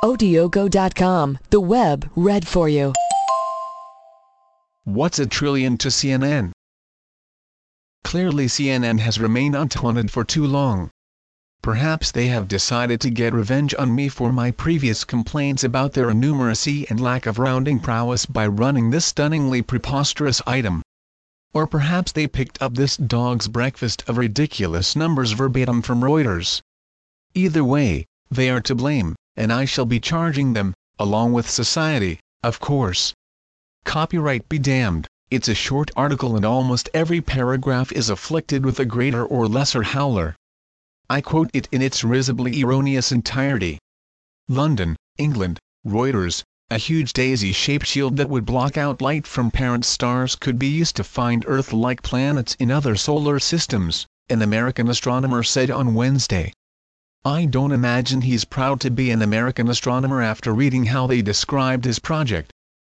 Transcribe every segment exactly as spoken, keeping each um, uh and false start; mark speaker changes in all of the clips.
Speaker 1: Odiogo dot com, the web read for you.
Speaker 2: What's a trillion to C N N? Clearly C N N has remained untaunted for too long. Perhaps they have decided to get revenge on me for my previous complaints about their innumeracy and lack of rounding prowess by running this stunningly preposterous item. Or perhaps they picked up this dog's breakfast of ridiculous numbers verbatim from Reuters. Either way, they are to blame, and I shall be charging them, along with society, of course. Copyright be damned, it's a short article and almost every paragraph is afflicted with a greater or lesser howler. I quote it in its risibly erroneous entirety. London, England, Reuters. A huge daisy-shaped shield that would block out light from parent stars could be used to find Earth-like planets in other solar systems, an American astronomer said on Wednesday. I don't imagine he's proud to be an American astronomer after reading how they described his project.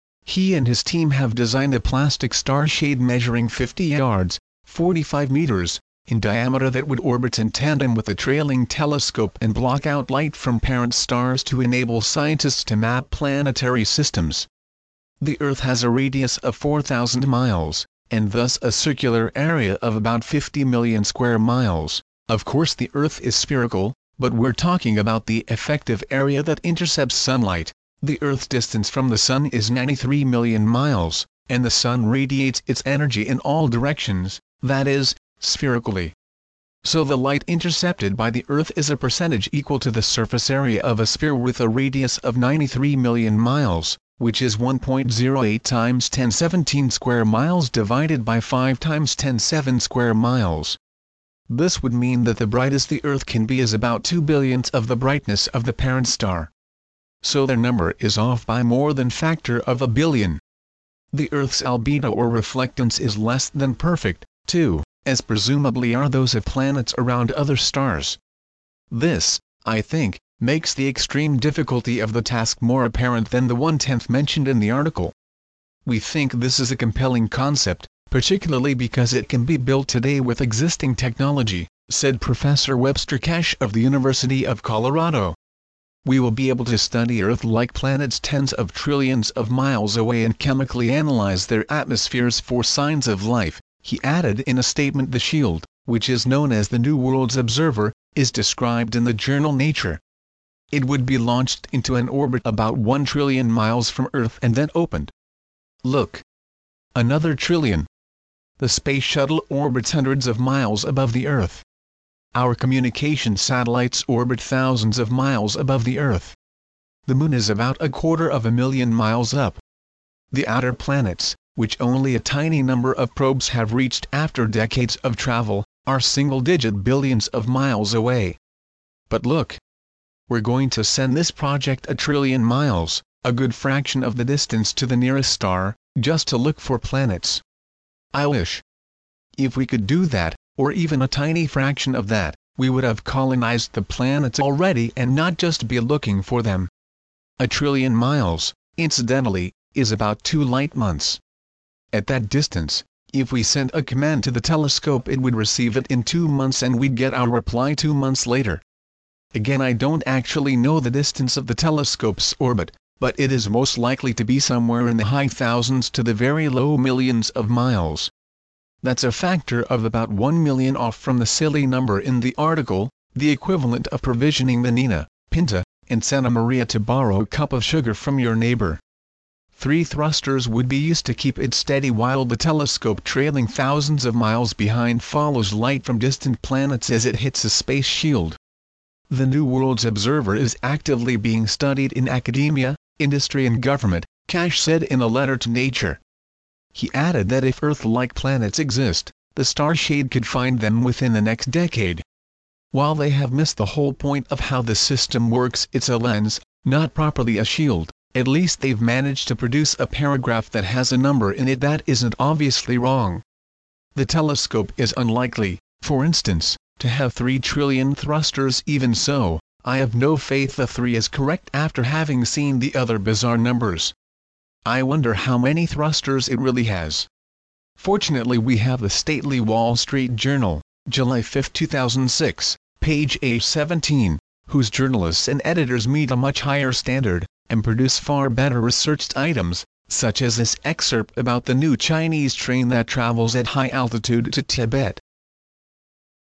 Speaker 2: He and his team have designed a plastic star shade measuring fifty yards, forty-five meters, in diameter that would orbit in tandem with a trailing telescope and block out light from parent stars to enable scientists to map planetary systems. The Earth has a radius of four thousand miles, and thus a circular area of about fifty million square miles. Of course the Earth is spherical, but we're talking about the effective area that intercepts sunlight. The Earth's distance from the Sun is ninety-three million miles, and the Sun radiates its energy in all directions, that is, spherically. So the light intercepted by the Earth is a percentage equal to the surface area of a sphere with a radius of ninety-three million miles, which is one point zero eight times ten seventeen square miles divided by five times ten seven square miles. This would mean that the brightest the Earth can be is about two billionths of the brightness of the parent star. So their number is off by more than factor of a billion. The Earth's albedo or reflectance is less than perfect, too, as presumably are those of planets around other stars. This, I think, makes the extreme difficulty of the task more apparent than the one-tenth mentioned in the article. We think this is a compelling concept, particularly because it can be built today with existing technology, said Professor Webster Cash of the University of Colorado. We will be able to study Earth-like planets tens of trillions of miles away and chemically analyze their atmospheres for signs of life, he added in a statement. The shield, which is known as the New Worlds Observer, is described in the journal Nature. It would be launched into an orbit about one trillion miles from Earth and then opened. Look. Another trillion. The space shuttle orbits hundreds of miles above the Earth. Our communication satellites orbit thousands of miles above the Earth. The Moon is about a quarter of a million miles up. The outer planets, which only a tiny number of probes have reached after decades of travel, are single-digit billions of miles away. But look. We're going to send this project a trillion miles, a good fraction of the distance to the nearest star, just to look for planets. I wish. If we could do that, or even a tiny fraction of that, we would have colonized the planets already and not just be looking for them. A trillion miles, incidentally, is about two light months. At that distance, if we sent a command to the telescope it would receive it in two months and we'd get our reply two months later. Again, I don't actually know the distance of the telescope's orbit, but it is most likely to be somewhere in the high thousands to the very low millions of miles. That's a factor of about one million off from the silly number in the article, the equivalent of provisioning the Nina, Pinta, and Santa Maria to borrow a cup of sugar from your neighbor. Three thrusters would be used to keep it steady while the telescope trailing thousands of miles behind follows light from distant planets as it hits a space shield. The New Worlds Observer is actively being studied in academia, industry and government, Cash said in a letter to Nature. He added that if Earth-like planets exist, the star shade could find them within the next decade. While they have missed the whole point of how the system works, it's a lens, not properly a shield. At least they've managed to produce a paragraph that has a number in it that isn't obviously wrong. The telescope is unlikely, for instance, to have three trillion thrusters. Even so, I have no faith the three is correct after having seen the other bizarre numbers. I wonder how many thrusters it really has. Fortunately we have the stately Wall Street Journal, July fifth two thousand six, page A seventeen, whose journalists and editors meet a much higher standard, and produce far better researched items, such as this excerpt about the new Chinese train that travels at high altitude to Tibet.